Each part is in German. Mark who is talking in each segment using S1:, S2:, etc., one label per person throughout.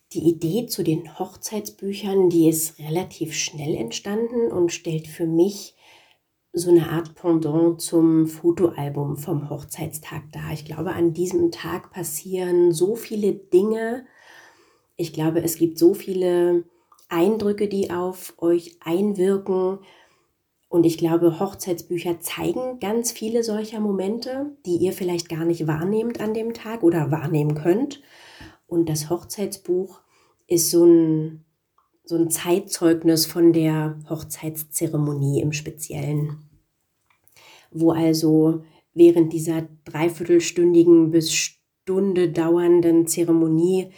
S1: Die Idee zu den Hochzeitsbüchern, die ist relativ schnell entstanden und stellt für mich so eine Art Pendant zum Fotoalbum vom Hochzeitstag dar. Ich glaube, an diesem Tag passieren so viele Dinge. Ich glaube, es gibt so viele Eindrücke, die auf euch einwirken. Und ich glaube, Hochzeitsbücher zeigen ganz viele solcher Momente, die ihr vielleicht gar nicht wahrnehmt an dem Tag oder wahrnehmen könnt. Und das Hochzeitsbuch ist so ein Zeitzeugnis von der Hochzeitszeremonie im Speziellen, wo also während dieser dreiviertelstündigen bis Stunde dauernden Zeremonie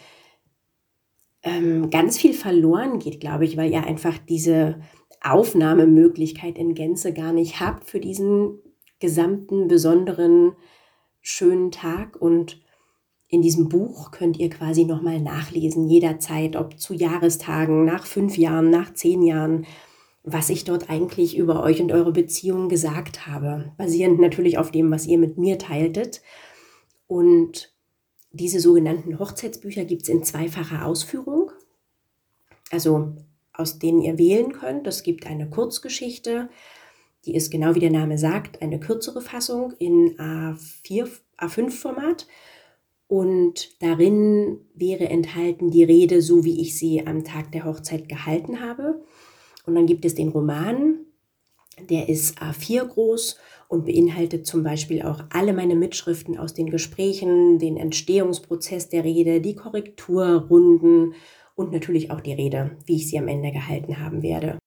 S1: ganz viel verloren geht, glaube ich, weil ihr einfach diese Aufnahmemöglichkeit in Gänze gar nicht habt für diesen gesamten besonderen, schönen Tag. Und in diesem Buch könnt ihr quasi noch mal nachlesen, jederzeit, ob zu Jahrestagen, nach 5 Jahren, nach 10 Jahren, was ich dort eigentlich über euch und eure Beziehung gesagt habe, basierend natürlich auf dem, was ihr mit mir teiltet. Und diese sogenannten Hochzeitsbücher gibt es in zweifacher Ausführung, also aus denen ihr wählen könnt. Es gibt eine Kurzgeschichte, die ist genau wie der Name sagt, eine kürzere Fassung in A4, A5-Format. Und darin wäre enthalten die Rede, so wie ich sie am Tag der Hochzeit gehalten habe. Und dann gibt es den Roman, der ist A4 groß und beinhaltet zum Beispiel auch alle meine Mitschriften aus den Gesprächen, den Entstehungsprozess der Rede, die Korrekturrunden und natürlich auch die Rede, wie ich sie am Ende gehalten haben werde.